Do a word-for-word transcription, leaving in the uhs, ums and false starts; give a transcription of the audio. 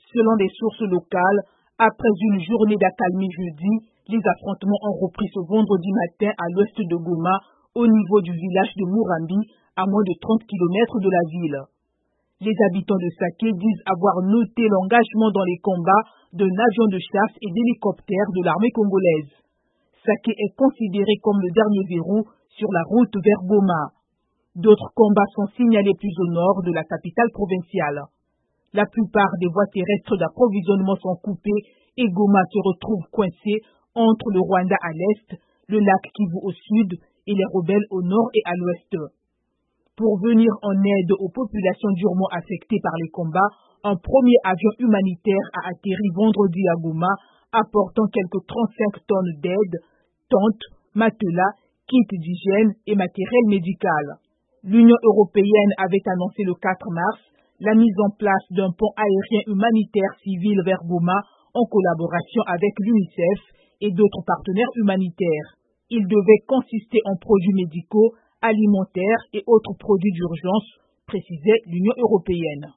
Selon des sources locales, après une journée d'accalmie jeudi, les affrontements ont repris ce vendredi matin à l'ouest de Goma, au niveau du village de Murambi, à moins de trente kilomètres de la ville. Les habitants de Saké disent avoir noté l'engagement dans les combats d'un avion de chasse et d'hélicoptères de l'armée congolaise. Saké est considéré comme le dernier verrou sur la route vers Goma. D'autres combats sont signalés plus au nord de la capitale provinciale. La plupart des voies terrestres d'approvisionnement sont coupées et Goma se retrouve coincé entre le Rwanda à l'est, le lac Kivu au sud et les rebelles au nord et à l'ouest. Pour venir en aide aux populations durement affectées par les combats, un premier avion humanitaire a atterri vendredi à Goma, apportant quelques trente-cinq tonnes d'aide, tentes, matelas, kits d'hygiène et matériel médical. L'Union européenne avait annoncé le quatre mars la mise en place d'un pont aérien humanitaire civil vers Goma en collaboration avec l'UNICEF et d'autres partenaires humanitaires. Il devait consister en produits médicaux, alimentaires et autres produits d'urgence, précisait l'Union européenne.